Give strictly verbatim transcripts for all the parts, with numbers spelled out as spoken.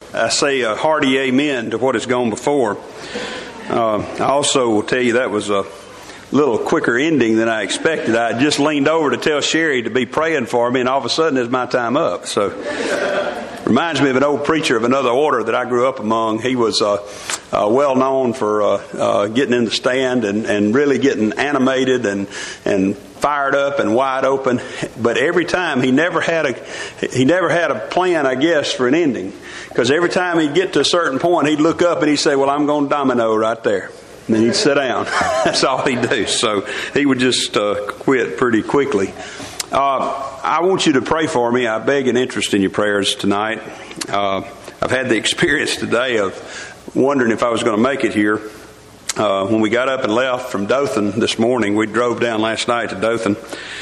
I say a hearty amen to what has gone before. Uh, I also will tell you that was a little quicker ending than I expected. I just leaned over to tell Sherry to be praying for me, and all of a sudden it's my time up. So, reminds me of an old preacher of another order that I grew up among. He was uh, uh, well known for uh, uh, getting in the stand and, and really getting animated and and fired up and wide open. But every time he never had a he never had a plan, I guess, for an ending. Because every time he'd get to a certain point, he'd look up and he'd say, "Well, I'm going to domino right there." And then he'd sit down. That's all he'd do. So he would just uh, quit pretty quickly. Uh, I want you to pray for me. I beg an interest in your prayers tonight. Uh, I've had the experience today of wondering if I was going to make it here. Uh, when we got up and left from Dothan this morning, we drove down last night to Dothan.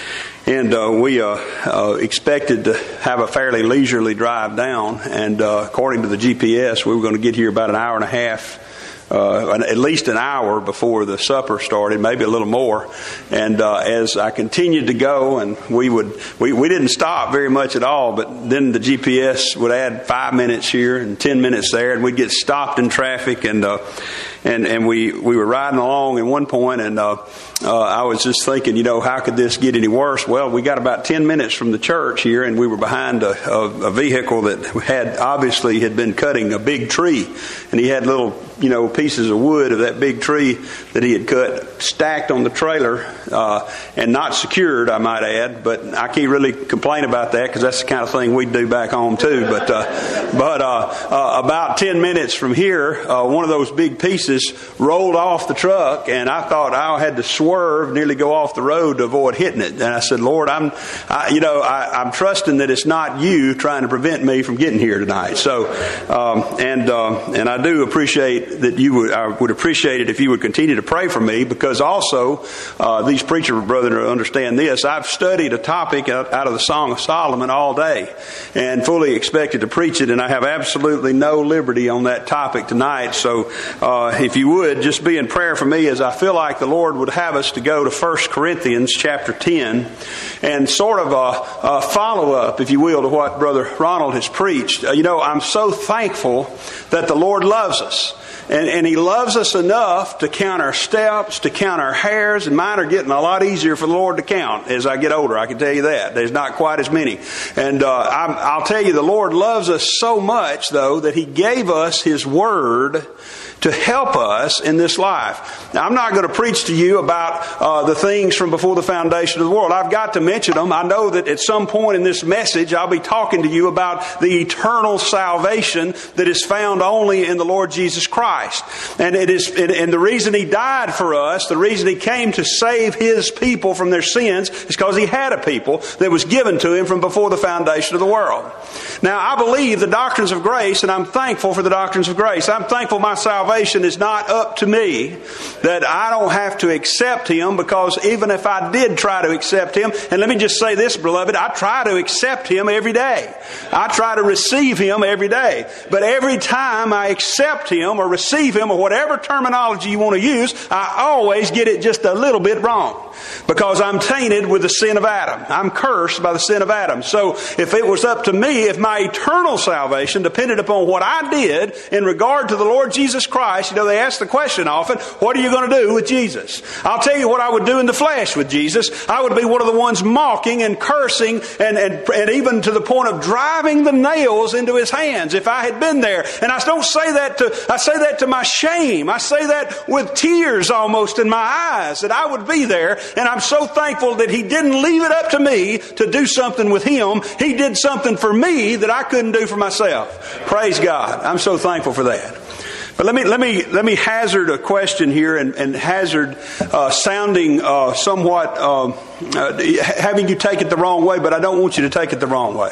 And uh, we uh, uh, expected to have a fairly leisurely drive down. And uh, according to the G P S, we were going to get here about an hour and a half. Uh, at least an hour before the supper started, maybe a little more. And uh, as I continued to go, and we would we, we didn't stop very much at all, but then the G P S would add five minutes here and ten minutes there, and we'd get stopped in traffic, and uh, and and we we were riding along at one point, and uh, uh, I was just thinking, you know, how could this get any worse? Well, we got about ten minutes from the church here, and we were behind a, a, a vehicle that had obviously had been cutting a big tree, and he had little, you know, pieces of wood of that big tree that he had cut stacked on the trailer uh, and not secured, I might add. But I can't really complain about that because that's the kind of thing we do back home too. But uh, but uh, uh, about ten minutes from here, uh, one of those big pieces rolled off the truck, and I thought I had to swerve, nearly go off the road to avoid hitting it. And I said, "Lord, I'm, I, you know, I, I'm trusting that it's not you trying to prevent me from getting here tonight." So, um, and uh, and I do appreciate that you would, I would appreciate it if you would continue to pray for me, because also uh, these preacher brethren understand this. I've studied a topic out, out of the Song of Solomon all day and fully expected to preach it, and I have absolutely no liberty on that topic tonight. So uh, if you would, just be in prayer for me, as I feel like the Lord would have us to go to First Corinthians chapter ten and sort of a, a follow-up, if you will, to what Brother Ronald has preached. Uh, you know, I'm so thankful that the Lord loves us. And, and He loves us enough to count our steps, to count our hairs, and mine are getting a lot easier for the Lord to count as I get older. I can tell you that. There's not quite as many. And uh, I'm, I'll tell you, the Lord loves us so much, though, that He gave us His Word to help us in this life. Now, I'm not going to preach to you about uh, the things from before the foundation of the world. I've got to mention them. I know that at some point in this message, I'll be talking to you about the eternal salvation that is found only in the Lord Jesus Christ. And it is, and, and the reason He died for us, the reason He came to save His people from their sins, is because He had a people that was given to Him from before the foundation of the world. Now, I believe the doctrines of grace, and I'm thankful for the doctrines of grace. I'm thankful my salvation is not up to me, that I don't have to accept Him, because even if I did try to accept Him, and let me just say this, beloved, I try to accept Him every day. I try to receive Him every day. But every time I accept Him or receive Him, or whatever terminology you want to use, I always get it just a little bit wrong. Because I'm tainted with the sin of Adam. I'm cursed by the sin of Adam. So if it was up to me, if my eternal salvation depended upon what I did in regard to the Lord Jesus Christ, you know, they ask the question often, what are you going to do with Jesus? I'll tell you what I would do in the flesh with Jesus. I would be one of the ones mocking and cursing and, and, and even to the point of driving the nails into His hands if I had been there. And I don't say that to, I say that to my shame. I say that with tears almost in my eyes, that I would be there. And I'm so thankful that He didn't leave it up to me to do something with Him. He did something for me that I couldn't do for myself. Praise God. I'm so thankful for that. But let me let me let me hazard a question here, and, and hazard uh, sounding uh, somewhat uh, uh, having you take it the wrong way. But I don't want you to take it the wrong way.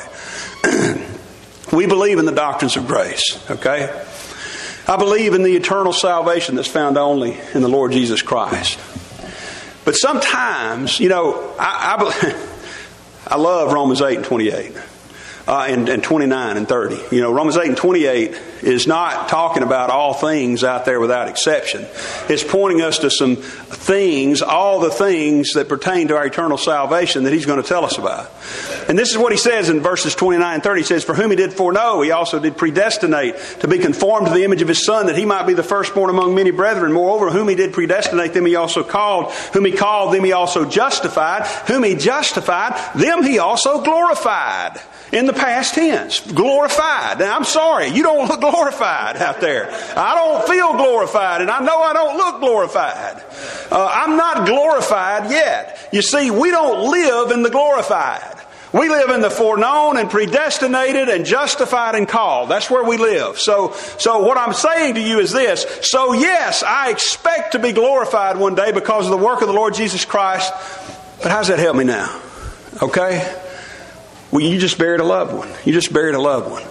We believe in the doctrines of grace. Okay, I believe in the eternal salvation that's found only in the Lord Jesus Christ. But sometimes, you know, I, I, I love Romans eight and twenty-eight. Uh, and, and twenty-nine and thirty. You know, Romans eight and twenty-eight is not talking about all things out there without exception. It's pointing us to some things, all the things that pertain to our eternal salvation that He's going to tell us about. And this is what He says in verses twenty-nine and thirty. He says, "For whom He did foreknow, He also did predestinate to be conformed to the image of His Son, that He might be the firstborn among many brethren. Moreover, whom He did predestinate, them He also called. Whom He called, them He also justified. Whom He justified, them He also glorified." In the past tense, glorified. Now, I'm sorry, you don't look glorified out there. I don't feel glorified, and I know I don't look glorified. Uh, I'm not glorified yet. You see, we don't live in the glorified. We live in the foreknown and predestinated and justified and called. That's where we live. So, so what I'm saying to you is this. So yes, I expect to be glorified one day because of the work of the Lord Jesus Christ. But how does that help me now? Okay? Well, you just buried a loved one. You just buried a loved one.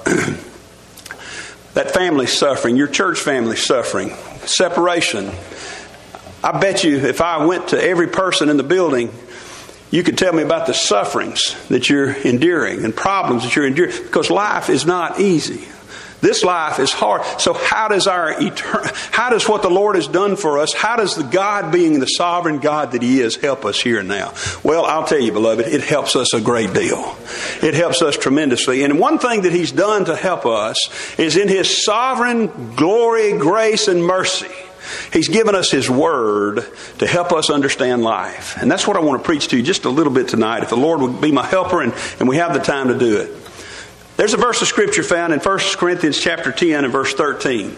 That family's suffering. Your church family's suffering. Separation. I bet you if I went to every person in the building, you could tell me about the sufferings that you're enduring and problems that you're enduring. Because life is not easy. This life is hard. So how does our etern- how does what the Lord has done for us, how does the God, being the sovereign God that He is, help us here and now? Well, I'll tell you, beloved, it helps us a great deal. It helps us tremendously. And one thing that He's done to help us is in His sovereign glory, grace, and mercy, He's given us His Word to help us understand life. And that's what I want to preach to you just a little bit tonight. If the Lord would be my helper and, and we have the time to do it. There's a verse of Scripture found in First Corinthians chapter ten and verse thirteen.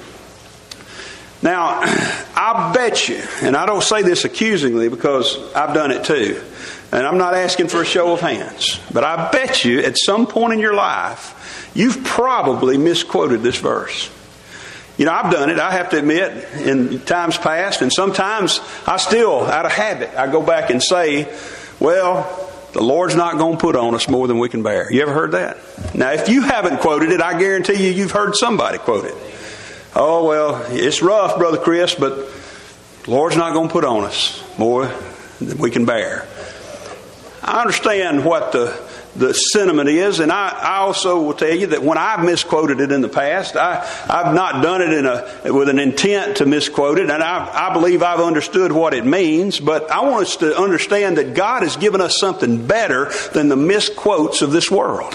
Now, I bet you, and I don't say this accusingly because I've done it too, and I'm not asking for a show of hands, but I bet you at some point in your life, you've probably misquoted this verse. You know, I've done it, I have to admit, in times past, and sometimes I still, out of habit, I go back and say, well, the Lord's not going to put on us more than we can bear. You ever heard that? Now, if you haven't quoted it, I guarantee you you've heard somebody quote it. Oh, well, it's rough, Brother Chris, but the Lord's not going to put on us more than we can bear. I understand what the the sentiment is, and I, I also will tell you that when I've misquoted it in the past, I, I've not done it in a with an intent to misquote it, and I, I believe I've understood what it means, but I want us to understand that God has given us something better than the misquotes of this world.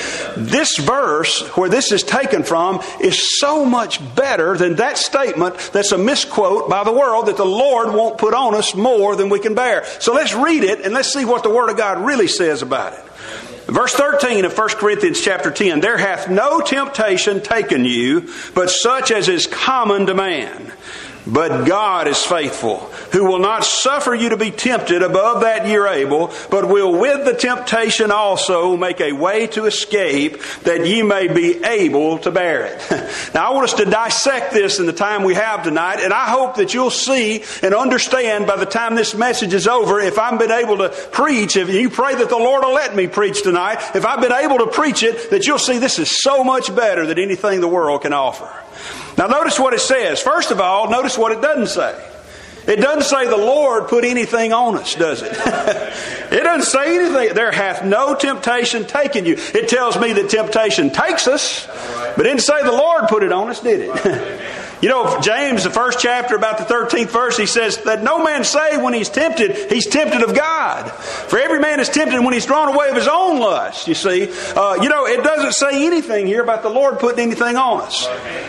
This verse, where this is taken from, is so much better than that statement that's a misquote by the world that the Lord won't put on us more than we can bear. So let's read it and let's see what the Word of God really says about it. Verse thirteen of First Corinthians chapter ten, "There hath no temptation taken you, but such as is common to man. But God is faithful, who will not suffer you to be tempted above that ye are able, but will with the temptation also make a way to escape, that ye may be able to bear it." Now, I want us to dissect this in the time we have tonight, and I hope that you'll see and understand by the time this message is over, if I've been able to preach, if you pray that the Lord will let me preach tonight, if I've been able to preach it, that you'll see this is so much better than anything the world can offer. Now notice what it says. First of all, notice what it doesn't say. It doesn't say the Lord put anything on us, does it? It doesn't say anything. There hath no temptation taken you. It tells me that temptation takes us, but it didn't say the Lord put it on us, did it? You know, James, the first chapter, about the thirteenth verse, he says that no man say when he's tempted, he's tempted of God. For every man is tempted when he's drawn away of his own lust, you see. Uh, you know, it doesn't say anything here about the Lord putting anything on us.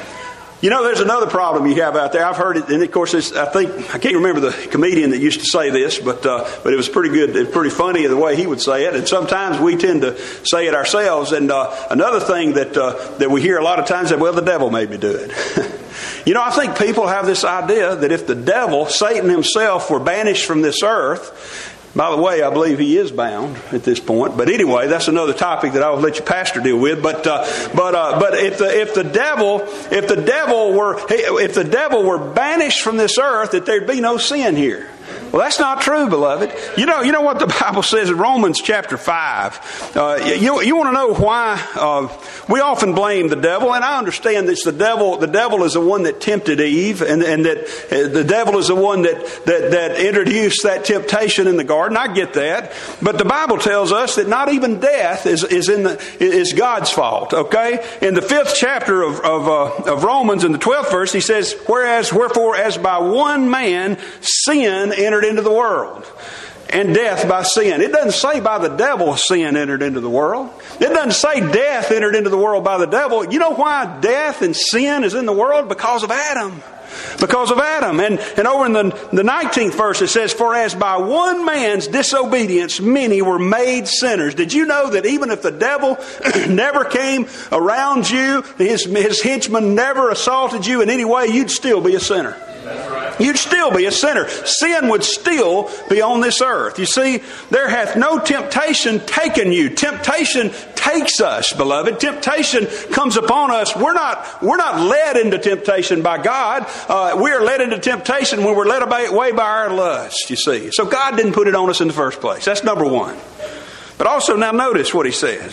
You know, there's another problem you have out there. I've heard it, and of course, it's, I think I can't remember the comedian that used to say this, but uh, but it was pretty good, it was pretty funny the way he would say it. And sometimes we tend to say it ourselves. And uh, another thing that uh, that we hear a lot of times is, well, the devil made me do it. You know, I think people have this idea that if the devil, Satan himself, were banished from this earth. By the way, I believe he is bound at this point. But anyway, that's another topic that I'll let your pastor deal with. But uh, but uh, but if the if the devil if the devil were if the devil were banished from this earth, that there'd be no sin here. Well, that's not true, beloved. You know, you know what the Bible says in Romans chapter five. Uh, you you want to know why uh, we often blame the devil, and I understand that the devil. The devil is the one that tempted Eve, and and that uh, the devil is the one that that that introduced that temptation in the garden. I get that, but the Bible tells us that not even death is is in the is God's fault. Okay, in the fifth chapter of of, uh, of Romans, in the twelfth verse, he says, "Whereas wherefore as by one man sin entered into the world, and death by sin." It doesn't say by the devil sin entered into the world. It doesn't say death entered into the world by the devil. You know why death and sin is in the world? Because of Adam. Because of Adam. And, and over in the, the nineteenth verse it says, "For as by one man's disobedience many were made sinners." Did you know that even if the devil never came around you, his, his henchmen never assaulted you in any way, you'd still be a sinner? That's right. You'd still be a sinner. Sin would still be on this earth. You see, there hath no temptation taken you. Temptation takes us, beloved. Temptation comes upon us. We're not, we're not led into temptation by God. Uh, we are led into temptation when we're led away by our lust, you see. So God didn't put it on us in the first place. That's number one. But also, now notice what he says.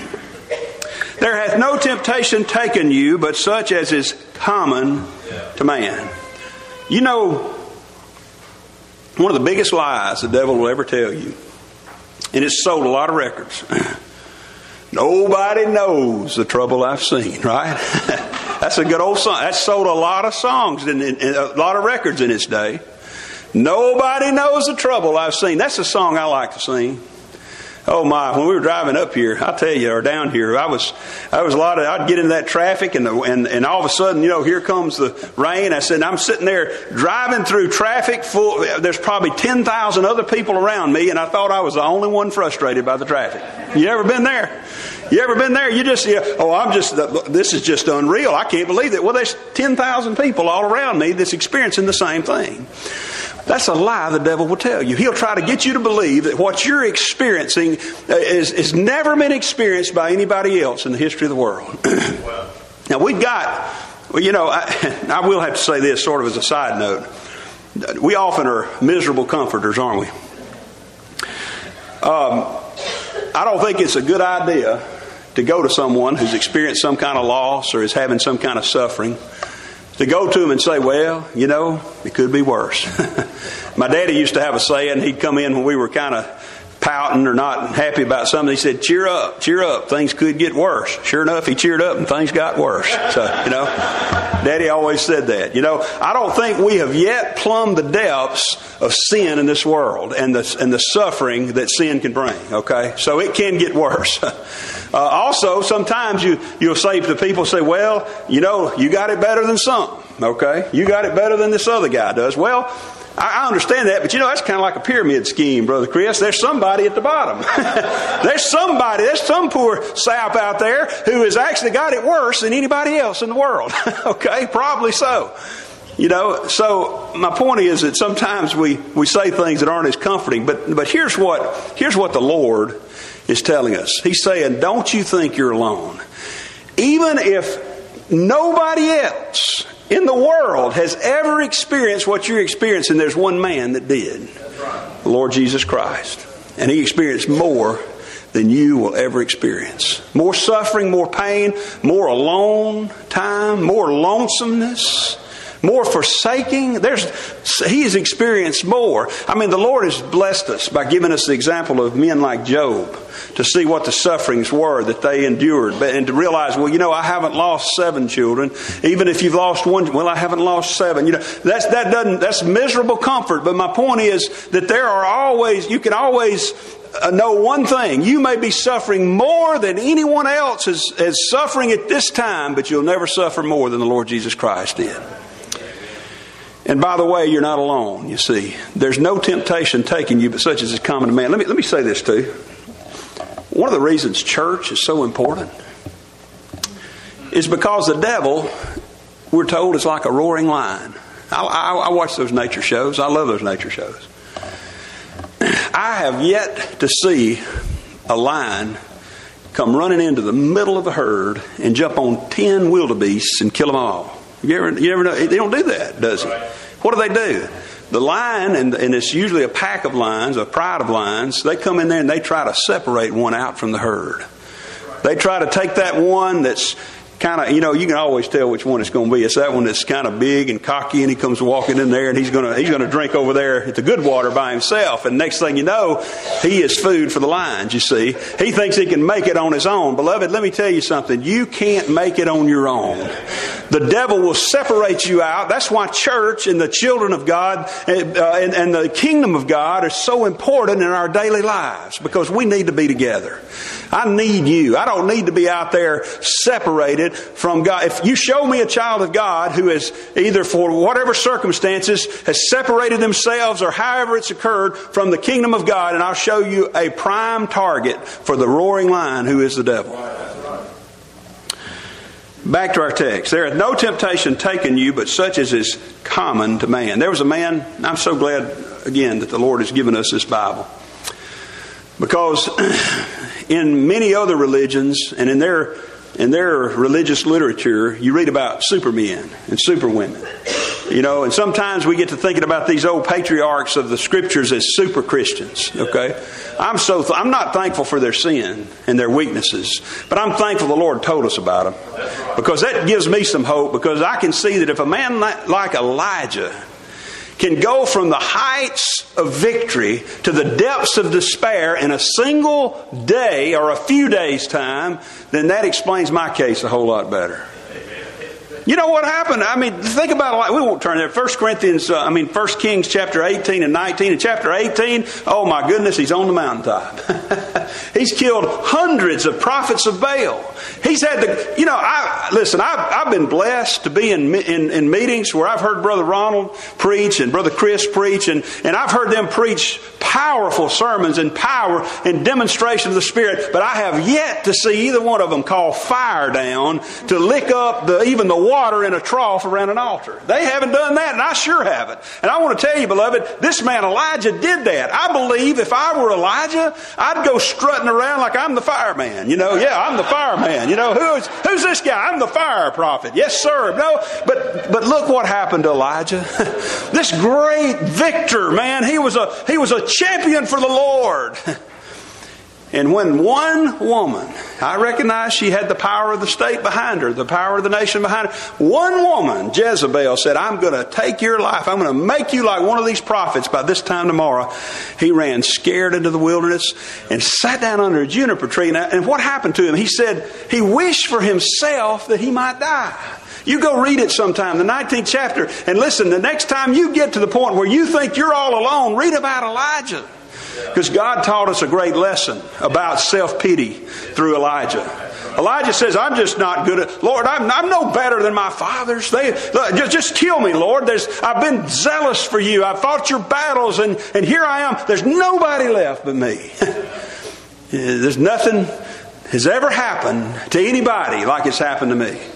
"There hath no temptation taken you, but such as is common to man." You know, one of the biggest lies the devil will ever tell you, and it's sold a lot of records. Nobody knows the trouble I've seen, right? That's a good old song. That's sold a lot of songs and a lot of records in its day. Nobody knows the trouble I've seen. That's a song I like to sing. Oh my! When we were driving up here, I tell you, or down here, I was, I was a lot of. I'd get into that traffic, and the, and and all of a sudden, you know, here comes the rain. I said, I'm sitting there driving through traffic full. There's probably ten thousand other people around me, and I thought I was the only one frustrated by the traffic. You ever been there? You ever been there? You just, you, oh, I'm just. This is just unreal. I can't believe it. Well, there's ten thousand people all around me that's experiencing the same thing. That's a lie the devil will tell you. He'll try to get you to believe that what you're experiencing is, is never been experienced by anybody else in the history of the world. Now, we've got, well, you know, I, I will have to say this sort of as a side note. We often are miserable comforters, aren't we? Um, I don't think it's a good idea to go to someone who's experienced some kind of loss or is having some kind of suffering, to go to him and say, well, you know, it could be worse. My daddy used to have a saying. He'd come in when we were kind of pouting or not happy about something. He said, cheer up, cheer up. Things could get worse. Sure enough, he cheered up and things got worse. So, you know, Daddy always said that. You know, I don't think we have yet plumbed the depths of sin in this world and the, and the suffering that sin can bring. Okay? So it can get worse. Uh, also, sometimes you, you'll say to people, say, well, you know, you got it better than some. Okay? You got it better than this other guy does. Well, I understand that, but you know, that's kind of like a pyramid scheme, Brother Chris. There's somebody at the bottom. There's somebody, there's some poor sap out there who has actually got it worse than anybody else in the world. Okay? Probably so. You know, so my point is that sometimes we, we say things that aren't as comforting, but, but here's what, here's what the Lord is telling us. He's saying, don't you think you're alone. Even if nobody else in the world has ever experienced what you're experiencing, there's one man that did. That's right. The Lord Jesus Christ. And He experienced more than you will ever experience. More suffering, more pain, more alone time, more lonesomeness, more forsaking. There's, He has experienced more. I mean, the Lord has blessed us by giving us the example of men like Job, to see what the sufferings were that they endured, and to realize, well, you know, I haven't lost seven children. Even if you've lost one, well, I haven't lost seven. You know, that's that doesn't that's miserable comfort. But my point is that there are always, you can always know one thing: you may be suffering more than anyone else is, is suffering at this time, but you'll never suffer more than the Lord Jesus Christ did. And by the way, you're not alone. You see, there's no temptation taking you, but such as is common to man. Let me let me say this too. One of the reasons church is so important is because the devil, we're told, is like a roaring lion. I, I, I watch those nature shows. I love those nature shows. I have yet to see a lion come running into the middle of the herd and jump on ten wildebeests and kill them all. You ever, you ever know? They don't do that, does he? What do they do? the lion, and, and it's usually a pack of lions, a pride of lions, they come in there and they try to separate one out from the herd. They try to take that one that's kind of, you know, you can always tell which one it's going to be. It's that one that's kind of big and cocky, and he comes walking in there, and he's going to he's going to drink over there at the good water by himself. And next thing you know, he is food for the lions, you see. He thinks he can make it on his own. Beloved, let me tell you something. You can't make it on your own. The devil will separate you out. That's why church and the children of God uh, and, and the kingdom of God are so important in our daily lives, because we need to be together. I need you. I don't need to be out there separated from God. If you show me a child of God who is either for whatever circumstances has separated themselves or however it's occurred from the kingdom of God, and I'll show you a prime target for the roaring lion who is the devil. Back to our text. There hath no temptation taken you, but such as is common to man. There was a man, I'm so glad again that the Lord has given us this Bible. Because in many other religions and in their in their religious literature, you read about supermen and superwomen. You know, and sometimes we get to thinking about these old patriarchs of the scriptures as super Christians. Okay, I'm so th- I'm not thankful for their sin and their weaknesses, but I'm thankful the Lord told us about them, because that gives me some hope. Because I can see that if a man like Elijah can go from the heights of victory to the depths of despair in a single day or a few days' time, then that explains my case a whole lot better. You know what happened? I mean, think about it. Like, we won't turn there. First Corinthians, uh, I mean, First Kings chapter eighteen and nineteen. In chapter eighteen, oh my goodness, he's on the mountaintop. He's killed hundreds of prophets of Baal. He's had the, you know, I listen, I've, I've been blessed to be in, in in meetings where I've heard Brother Ronald preach and Brother Chris preach, and, and I've heard them preach powerful sermons and power and demonstration of the Spirit, but I have yet to see either one of them call fire down to lick up the even the water in a trough around an altar. They haven't done that, and I sure haven't. And I want to tell you, beloved, this man Elijah did that. I believe if I were Elijah, I'd go strutting around like I'm the fireman. You know, yeah, I'm the fireman. You know, who's who's this guy? I'm the fire prophet. Yes, sir. No, but but look what happened to Elijah. This great victor, man, he was a he was a champion for the Lord. And when one woman, I recognize she had the power of the state behind her, the power of the nation behind her. One woman, Jezebel, said, I'm going to take your life. I'm going to make you like one of these prophets by this time tomorrow. He ran scared into the wilderness and sat down under a juniper tree. And what happened to him? He said he wished for himself that he might die. You go read it sometime, the nineteenth chapter. And listen, the next time you get to the point where you think you're all alone, read about Elijah. Because God taught us a great lesson about self-pity through Elijah. Elijah says, I'm just not good at, Lord, I'm, I'm no better than my fathers. They, just, just kill me, Lord. There's, I've been zealous for you. I've fought your battles, and, and here I am. There's nobody left but me. There's nothing has ever happened to anybody like it's happened to me.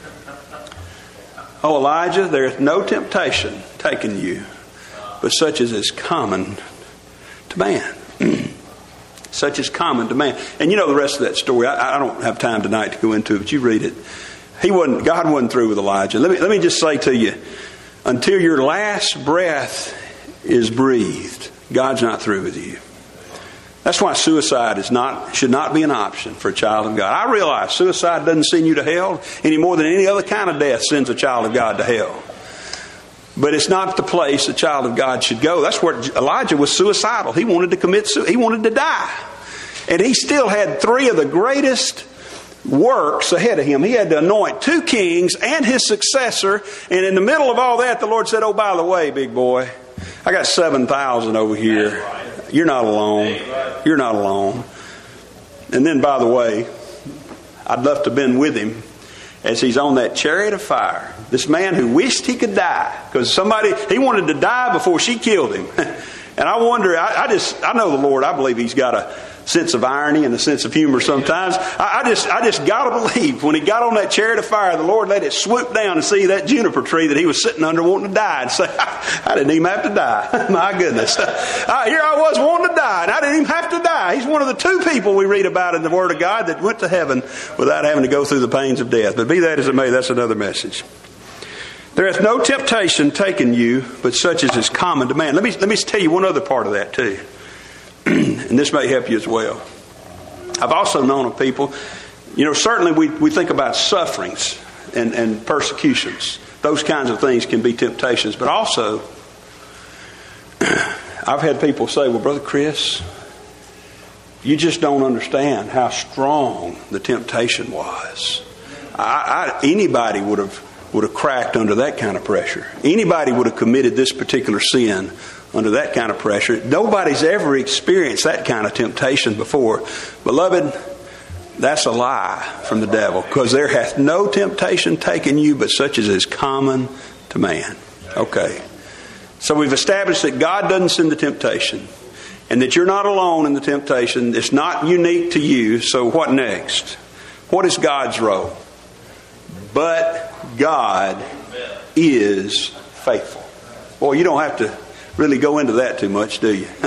Oh, Elijah, there is no temptation taken you, but such as is common to man. Such is common to man. And you know the rest of that story. I, I don't have time tonight to go into it, but you read it. He wasn't, God wasn't through with Elijah. Let me, let me just say to you, until your last breath is breathed, God's not through with you. That's why suicide is not should not be an option for a child of God. I realize suicide doesn't send you to hell any more than any other kind of death sends a child of God to hell. But it's not the place a child of God should go. That's where Elijah was suicidal. He wanted to commit suicide. He wanted to die. And he still had three of the greatest works ahead of him. He had to anoint two kings and his successor. And in the middle of all that, the Lord said, oh, by the way, big boy, I got seven thousand over here. You're not alone. You're not alone. And then, by the way, I'd love to have been with him as he's on that chariot of fire. This man who wished he could die because somebody, he wanted to die before she killed him. And I wonder, I, I just, I know the Lord, I believe he's got a sense of irony and a sense of humor sometimes. I, I just, I just got to believe when he got on that chariot of fire, the Lord let it swoop down and see that juniper tree that he was sitting under wanting to die and say, I didn't even have to die. My goodness. Uh, here I was wanting to die and I didn't even have to die. He's one of the two people we read about in the Word of God that went to heaven without having to go through the pains of death. But be that as it may, that's another message. There hath no temptation taken you, but such as is common to man. Let me, let me tell you one other part of that too. And this may help you as well. I've also known of people, you know, certainly we, we think about sufferings and, and persecutions. Those kinds of things can be temptations. But also, I've had people say, well, Brother Chris, you just don't understand how strong the temptation was. I, I, anybody would have would have cracked under that kind of pressure. Anybody would have committed this particular sin under that kind of pressure. Nobody's ever experienced that kind of temptation before. Beloved, that's a lie from the devil, because there hath no temptation taken you but such as is common to man. Okay. So we've established that God doesn't send the temptation, and that you're not alone in the temptation. It's not unique to you. So what next? What is God's role? But God is faithful. Boy, you don't have to really go into that too much, do you?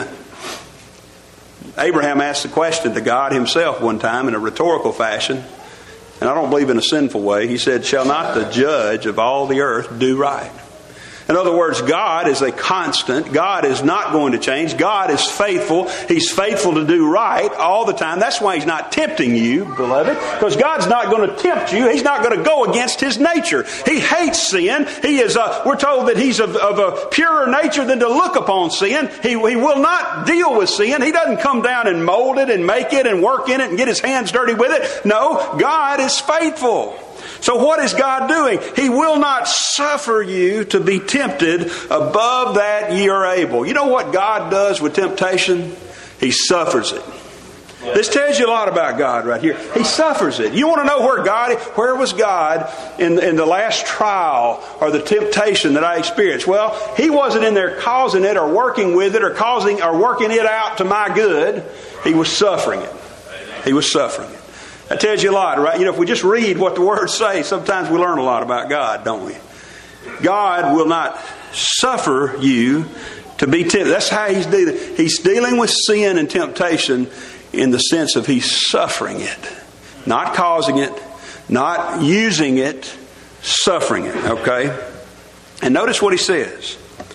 Abraham asked the question to God himself one time in a rhetorical fashion, and I don't believe in a sinful way. He said, shall not the judge of all the earth do right? In other words, God is a constant. God is not going to change. God is faithful. He's faithful to do right all the time. That's why He's not tempting you, beloved, because God's not going to tempt you. He's not going to go against His nature. He hates sin. He is. Uh, we're told that He's of, of a purer nature than to look upon sin. He, he will not deal with sin. He doesn't come down and mold it and make it and work in it and get His hands dirty with it. No, God is faithful. So what is God doing? He will not suffer you to be tempted above that ye are able. You know what God does with temptation? He suffers it. This tells you a lot about God right here. He suffers it. You want to know where God, where was God in, in the last trial or the temptation that I experienced? Well, He wasn't in there causing it or working with it or causing or working it out to my good. He was suffering it. He was suffering it. That tells you a lot, right? You know, if we just read what the words say, sometimes we learn a lot about God, don't we? God will not suffer you to be tempted. That's how He's dealing. He's dealing with sin and temptation in the sense of He's suffering it. Not causing it, not using it, suffering it, okay? And notice what He says.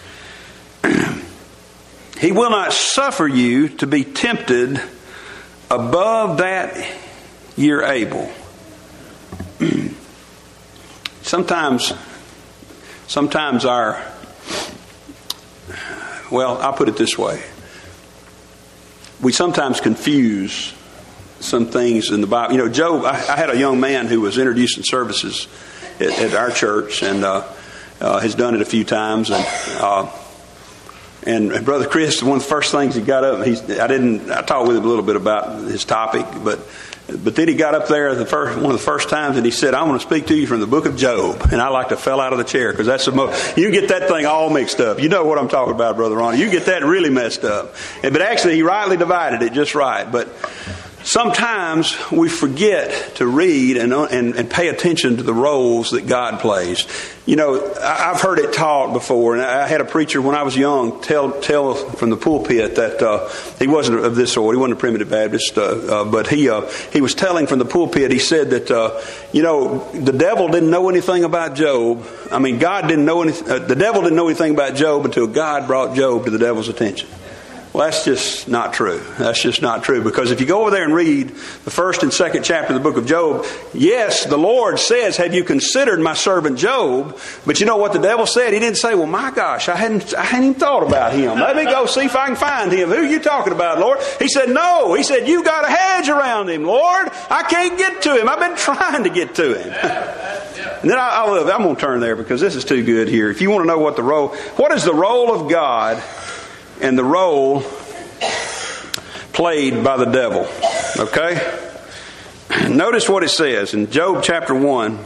He will not suffer you to be tempted above that you're able. Sometimes, sometimes our, well, I'll put it this way. We sometimes confuse some things in the Bible. You know, Job, I, I had a young man who was introducing services at, at our church, and uh, uh, has done it a few times. And uh, and Brother Chris, one of the first things he got up, he's, I didn't, I talked with him a little bit about his topic, but But then he got up there the first, one of the first times, and he said, I want to speak to you from the book of Job. And I like to fell out of the chair, because that's the most, you get that thing all mixed up. You know what I'm talking about, Brother Ronnie. You get that really messed up. And, but actually, he rightly divided it just right. But sometimes we forget to read and, and, and pay attention to the roles that God plays. You know, I've heard it taught before, and I had a preacher when I was young tell tell from the pulpit that uh, he wasn't of this sort. He wasn't a primitive Baptist, uh, uh, but he uh, he was telling from the pulpit. He said that uh, you know, the devil didn't know anything about Job. I mean, God didn't know anything. Uh, the devil didn't know anything about Job until God brought Job to the devil's attention. Well, that's just not true. That's just not true. Because if you go over there and read the first and second chapter of the book of Job, yes, the Lord says, have you considered my servant Job? But you know what the devil said? He didn't say, well, my gosh, I hadn't, I hadn't even thought about him. Let me go see if I can find him. Who are you talking about, Lord? He said, no. He said, you got a hedge around him, Lord. I can't get to him. I've been trying to get to him. And then I, I love it. I'm going to turn there because this is too good here. If you want to know what the role, what is the role of God and the role played by the devil. Okay? Notice what it says in Job chapter one,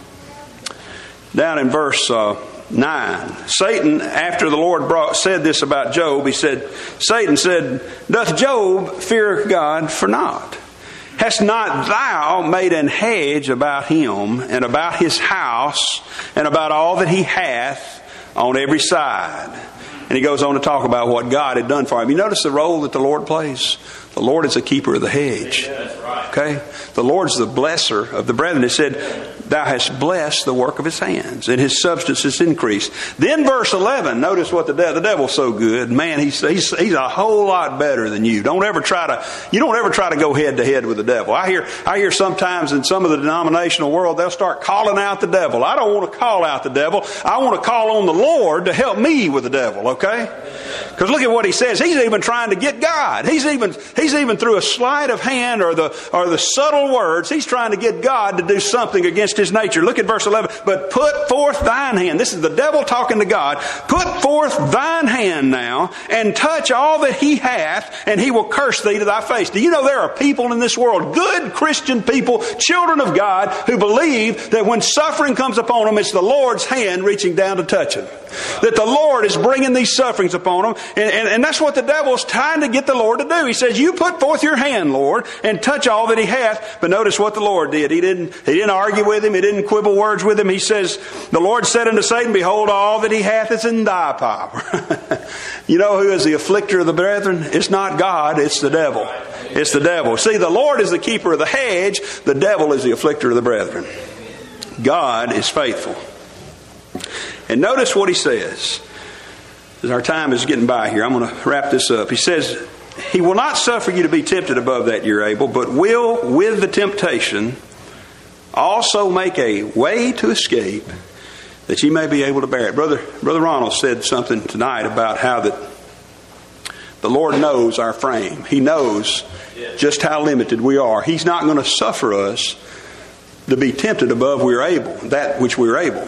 down in verse uh, nine. Satan, after the Lord brought, said this about Job, he said, Satan said, doth Job fear God for naught? Hast not thou made an hedge about him and about his house and about all that he hath on every side? And he goes on to talk about what God had done for him. You notice the role that the Lord plays? The The Lord is the keeper of the hedge. Okay? The Lord's the blesser of the brethren. It said, thou hast blessed the work of his hands, and his substance is increased. Then verse eleven, notice what the devil, the devil's so good. Man, he's, he's, he's a whole lot better than you. Don't ever try to, you don't ever try to go head to head with the devil. I hear, I hear sometimes in some of the denominational world, they'll start calling out the devil. I don't want to call out the devil. I want to call on the Lord to help me with the devil, okay? Because look at what he says. He's even trying to get God. He's even, he's even through a sleight of hand or the, or the subtle words, he's trying to get God to do something against his nature. Look at verse eleven. But put forth thine hand. This is the devil talking to God. Put forth thine hand now and touch all that he hath, and he will curse thee to thy face. Do you know there are people in this world, good Christian people, children of God, who believe that when suffering comes upon them, it's the Lord's hand reaching down to touch them. That the Lord is bringing these sufferings upon them. And, and, and that's what the devil's trying to get the Lord to do. He says, you put forth your hand, Lord, and touch all that he hath. But notice what the Lord did. He didn't, he didn't argue with him. He didn't quibble words with him. He says, the Lord said unto Satan, behold, all that he hath is in thy power. You know who is the afflicter of the brethren? It's not God, it's the devil. It's the devil. See, the Lord is the keeper of the hedge. The devil is the afflicter of the brethren. God is faithful. And notice what he says. As our time is getting by here, I'm going to wrap this up. He says, he will not suffer you to be tempted above that you're able, but will, with the temptation, also make a way to escape, that you may be able to bear it. Brother, Brother Ronald said something tonight about how that the Lord knows our frame. He knows just how limited we are. He's not going to suffer us to be tempted above we're able, that which we're able.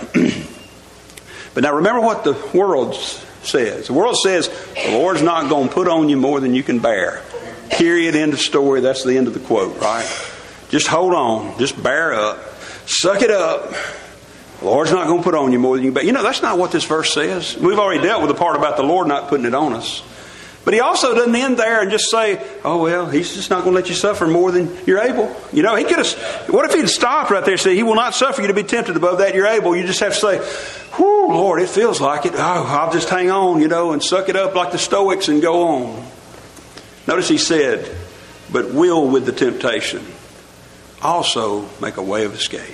But now remember what the world says. The world says the Lord's not going to put on you more than you can bear. Period. End of story. That's the end of the quote, right? Just hold on. Just bear up. Suck it up. The Lord's not going to put on you more than you can bear. You know, that's not what this verse says. We've already dealt with the part about the Lord not putting it on us. But he also doesn't end there and just say, oh, well, he's just not going to let you suffer more than you're able. You know, he could have, what if he'd stopped right there and said, he will not suffer you to be tempted above that you're able. You just have to say, whew, Lord, it feels like it. Oh, I'll just hang on, you know, and suck it up like the Stoics and go on. Notice he said, but will with the temptation also make a way of escape,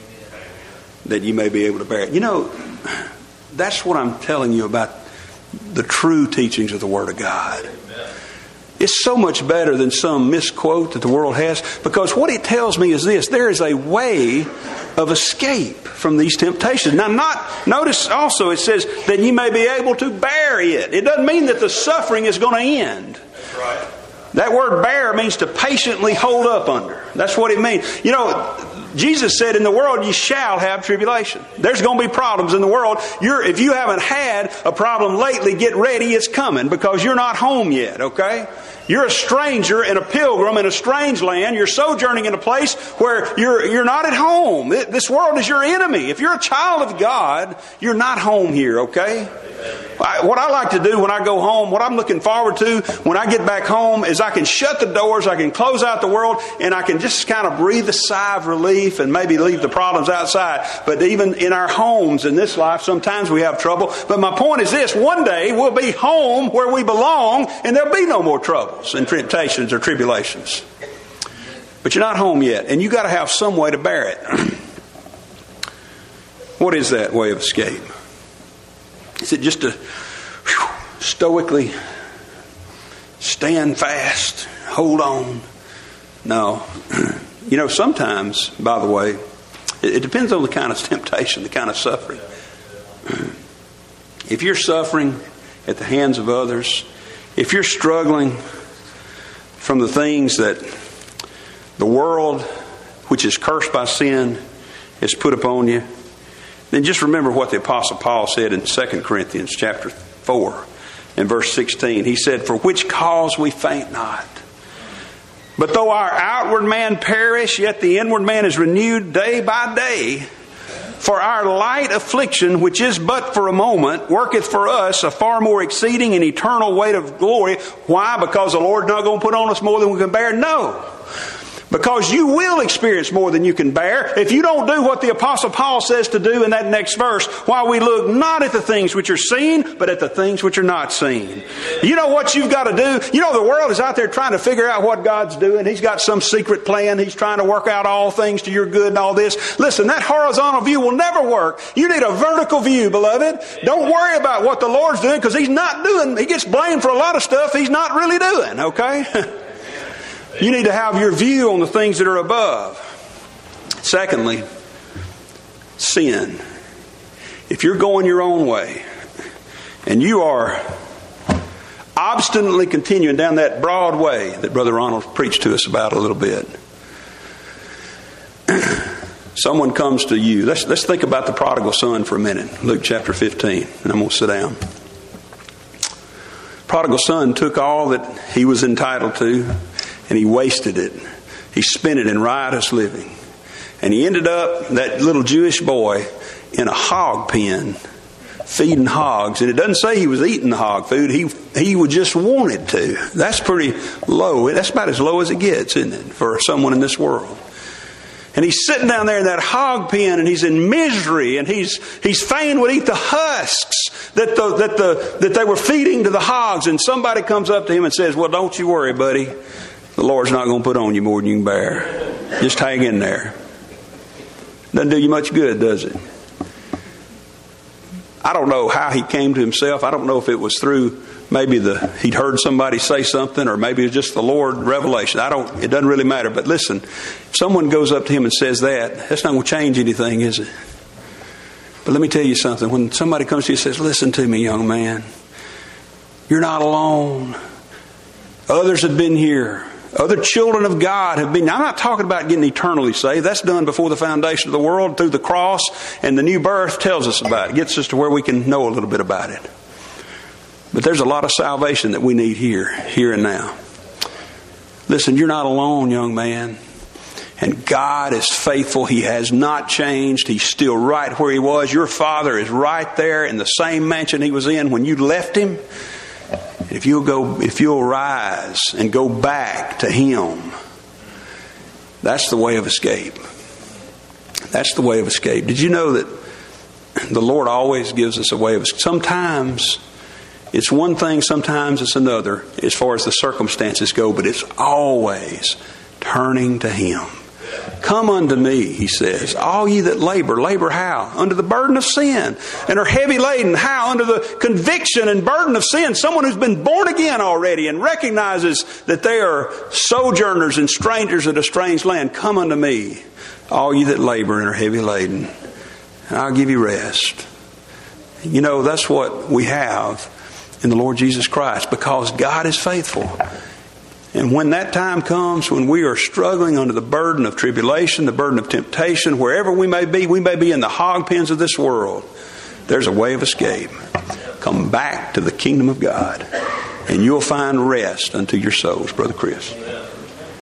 that you may be able to bear it. You know, that's what I'm telling you about the true teachings of the Word of God. It's so much better than some misquote that the world has, because what it tells me is this: there is a way of escape from these temptations. Now, not notice also it says that you may be able to bear it. It doesn't mean that the suffering is going to end. That's right. That word bear means to patiently hold up under. That's what it means. You know, Jesus said, in the world you shall have tribulation. There's going to be problems in the world. You're, if you haven't had a problem lately, get ready, it's coming, because you're not home yet, okay? You're a stranger and a pilgrim in a strange land. You're sojourning in a place where you're, you're not at home. This world is your enemy. If you're a child of God, you're not home here, okay? What I like to do when I go home, what I'm looking forward to when I get back home, is I can shut the doors, I can close out the world, and I can just kind of breathe a sigh of relief and maybe leave the problems outside. But even in our homes in this life, sometimes we have trouble. But my point is this: one day we'll be home where we belong, and there'll be no more troubles and temptations or tribulations. But you're not home yet, and you got to have some way to bear it. What is that way of escape? Is it just to whew, stoically stand fast, hold on? No. You know, sometimes, by the way, it, it depends on the kind of temptation, the kind of suffering. If you're suffering at the hands of others, if you're struggling from the things that the world, which is cursed by sin, has put upon you, then just remember what the Apostle Paul said in Second Corinthians chapter four and verse sixteen. He said, for which cause we faint not. But though our outward man perish, yet the inward man is renewed day by day. For our light affliction, which is but for a moment, worketh for us a far more exceeding and eternal weight of glory. Why? Because the Lord's not going to put on us more than we can bear? No. Because you will experience more than you can bear if you don't do what the Apostle Paul says to do in that next verse. While we look not at the things which are seen, but at the things which are not seen. You know what you've got to do? You know the world is out there trying to figure out what God's doing. He's got some secret plan. He's trying to work out all things to your good and all this. Listen, that horizontal view will never work. You need a vertical view, beloved. Don't worry about what the Lord's doing, because He's not doing, He gets blamed for a lot of stuff He's not really doing, okay? You need to have your view on the things that are above. Secondly, sin. If you're going your own way and you are obstinately continuing down that broad way that Brother Ronald preached to us about a little bit, someone comes to you. Let's, let's think about the prodigal son for a minute. Luke chapter fifteen. And I'm going to sit down. Prodigal son took all that he was entitled to, and he wasted it. He spent it in riotous living. And he ended up, that little Jewish boy, in a hog pen, feeding hogs. And it doesn't say he was eating the hog food. He he would just wanted to. That's pretty low. That's about as low as it gets, isn't it, for someone in this world? And he's sitting down there in that hog pen, and he's in misery, and he's he's fain would eat the husks that the that the that they were feeding to the hogs. And somebody comes up to him and says, "Well, don't you worry, buddy. The Lord's not going to put on you more than you can bear. Just hang in there." Doesn't do you much good, does it? I don't know how he came to himself. I don't know if it was through maybe the he'd heard somebody say something, or maybe it was just the Lord revelation. I don't. It doesn't really matter. But listen, if someone goes up to him and says that, that's not going to change anything, is it? But let me tell you something. When somebody comes to you and says, "Listen to me, young man. You're not alone. Others have been here. Other children of God have been." Now, I'm not talking about getting eternally saved. That's done before the foundation of the world, through the cross, and the new birth tells us about it. Gets us to where we can know a little bit about it. But there's a lot of salvation that we need here, here and now. Listen, you're not alone, young man. And God is faithful. He has not changed. He's still right where He was. Your Father is right there in the same mansion He was in when you left Him. If you'll go, if you'll rise and go back to Him, that's the way of escape. That's the way of escape. Did you know that the Lord always gives us a way of escape? Sometimes it's one thing, sometimes it's another, as far as the circumstances go, but it's always turning to Him. "Come unto me," He says, "all ye that labor." Labor how? Under the burden of sin and are heavy laden. How? Under the conviction and burden of sin. Someone who's been born again already and recognizes that they are sojourners and strangers in a strange land. "Come unto me, all ye that labor and are heavy laden, and I'll give you rest." You know, that's what we have in the Lord Jesus Christ, because God is faithful. And when that time comes, when we are struggling under the burden of tribulation, the burden of temptation, wherever we may be, we may be in the hog pens of this world, there's a way of escape. Come back to the kingdom of God, and you'll find rest unto your souls, Brother Chris.